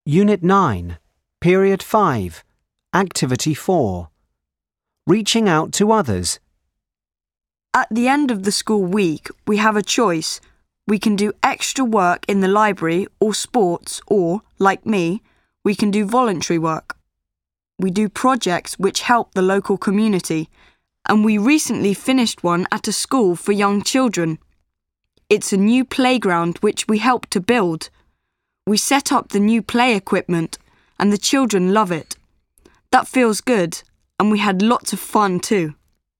Unit 9, Period 5, Activity 4. Reaching out to others. At the end of the school week, we have a choice. We can do extra work in the library or sports or, like me, we can do voluntary work. We do projects which help the local community, and we recently finished one at a school for young children. It's a new playground which we helped to build. We set up the new play equipment, and the children love it. That feels good, and we had lots of fun too.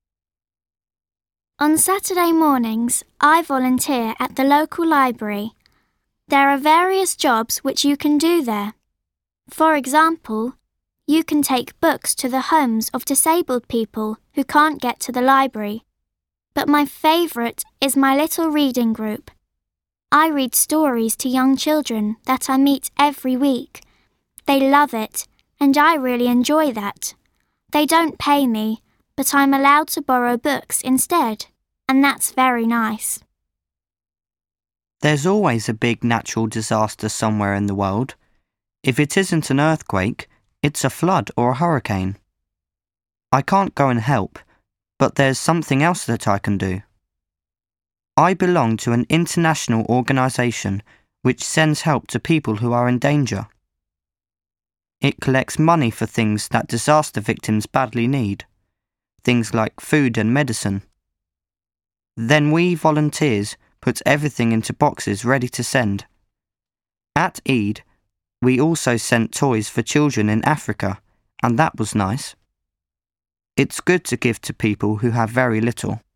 On Saturday mornings, I volunteer at the local library. There are various jobs which you can do there. For example, you can take books to the homes of disabled people who can't get to the library. But my favourite is my little reading group. I read stories to young children that I meet every week. They love it, and I really enjoy that. They don't pay me, but I'm allowed to borrow books instead, and that's very nice. There's always a big natural disaster somewhere in the world. If it isn't an earthquake, it's a flood or a hurricane. I can't go and help, but there's something else that I can do. I belong to an international organisation which sends help to people who are in danger. It collects money for things that disaster victims badly need, things like food and medicine. Then we volunteers put everything into boxes ready to send. At Eid, we also sent toys for children in Africa, and that was nice. It's good to give to people who have very little.